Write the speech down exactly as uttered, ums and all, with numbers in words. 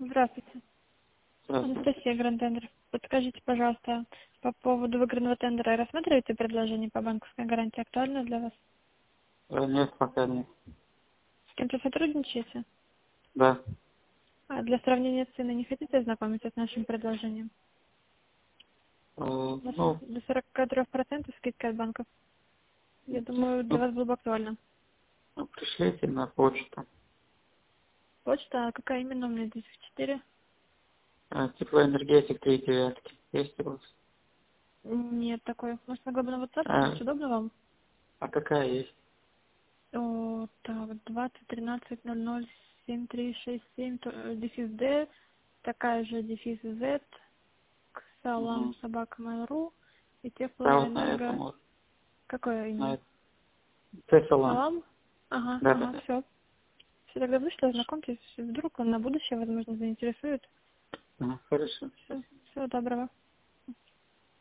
Здравствуйте. Здравствуйте. Анастасия, Гранд-тендер. Подскажите, пожалуйста, по поводу выигранного тендера, рассматриваете предложение по банковской гарантии? Актуально для вас? Э, Нет, пока нет. С кем-то сотрудничаете? Да. А для сравнения цены не хотите ознакомиться с нашим предложением? Э, У нас Ну, до сорока трёх процентов скидка от банков. Я думаю, для ну, вас было бы актуально. ну, пришлите на почту. Почта, а какая именно у меня здесь? В четыре? Э, Теплоэнергетик три девятки. Есть у вас? Нет такой. Может, могла бы на WhatsApp А, скинуть? Удобно вам? а какая есть? О, так, двадцать тринадцать ноль ноль семь три шесть семь, то- э, дефис Д, такая же дефис Z, салам Угу. собака mail.ru и Да, вот на этом теплоэнерго. вот. Какое На именно? этом. Т-салон. Салам? Ага, Да, да, ага, да. все. Все, тогда вышло, ознакомьтесь, вдруг он на будущее, возможно, заинтересует. Ага, хорошо. Все, всего доброго.